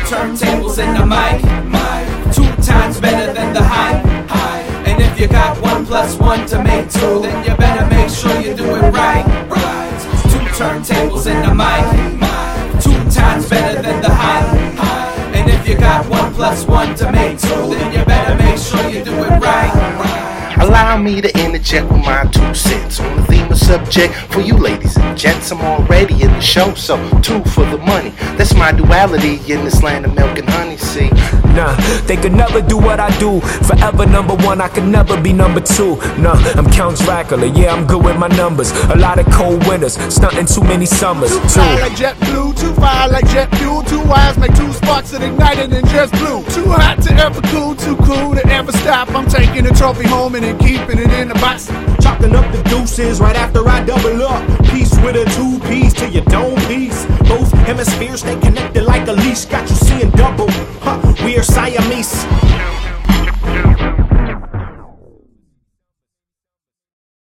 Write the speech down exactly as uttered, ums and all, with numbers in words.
turntables and the mic. Two times better than the hype. And if you got one plus one to make two, then you better make sure you do it right. Two turntables and the mic. Two times better than the hype. And if you got one plus one to make two, then you better make sure you do it right. Allow me to interject with my two cents on the theme of subject for you ladies and gents. I'm already in the show, so two for the money. That's my duality in this land of milk and honey, see. Nah, they could never do what I do. Forever number one, I could never be number two. Nah, I'm Count Dracula, yeah, I'm good with my numbers. A lot of cold winters, stunting too many summers. Too fly like jet blue, too fire like jet fuel. Two wires make two sparks that ignite and just blue. Too hot to ever cool, too cool to ever stop. I'm taking the trophy home and then keeping it in the box. Chalking up the deuces right after I double up. Piece with a two piece to your dome piece. Both hemispheres stay connected like a leash. Got you seeing double, huh? We are Siamese.